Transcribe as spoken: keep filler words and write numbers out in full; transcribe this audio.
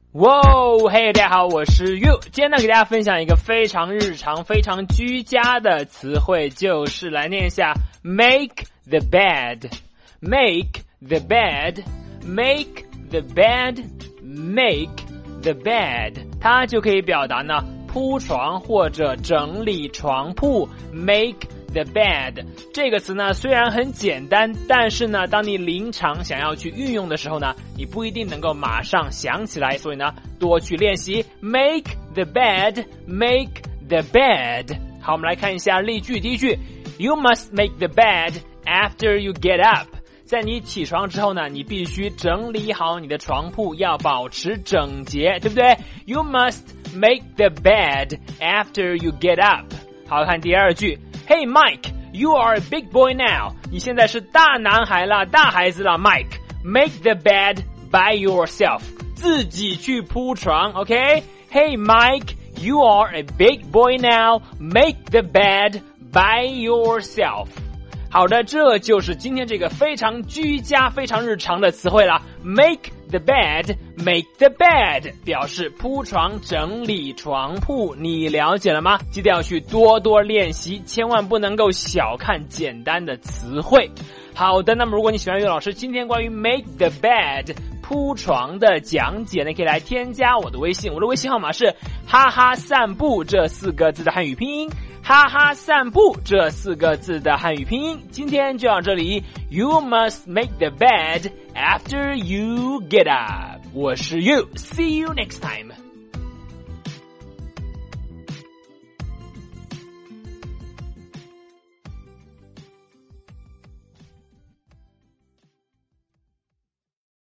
哇，嘿，大家好，我是 You。今天呢，给大家分享一个非常日常、非常居家的词汇，就是来念一下 make the bed。make the bed。make the bed。make the bed， 它就可以表达呢铺床或者整理床铺。make the bed 这个词呢虽然很简单，但是呢当你临场想要去运用的时候呢，你不一定能够马上想起来，所以呢多去练习 make the bed make the bed。 好，我们来看一下例句。第一句 You must make the bed after you get up，在你起床之后呢，你必须整理好你的床铺，要保持整洁，对不对？ You must make the bed after you get up。 好，看第二句 Hey Mike, you are a big boy now， 你现在是大男孩了，大孩子了。 Mike, make the bed by yourself， 自己去铺床。 OK， Hey Mike, you are a big boy now， make the bed by yourself。好的，这就是今天这个非常居家非常日常的词汇了。 make the bed make the bed 表示铺床整理床铺，你了解了吗？记得要去多多练习，千万不能够小看简单的词汇。好的，那么如果你喜欢岳老师今天关于 make the bed 铺床的讲解呢，可以来添加我的微信，我的微信号码是哈哈散步这四个字的汉语拼音，哈哈散步这四个字的汉语拼音。今天就到这里， You must make the bed after you get up。 我是 You， see you next time。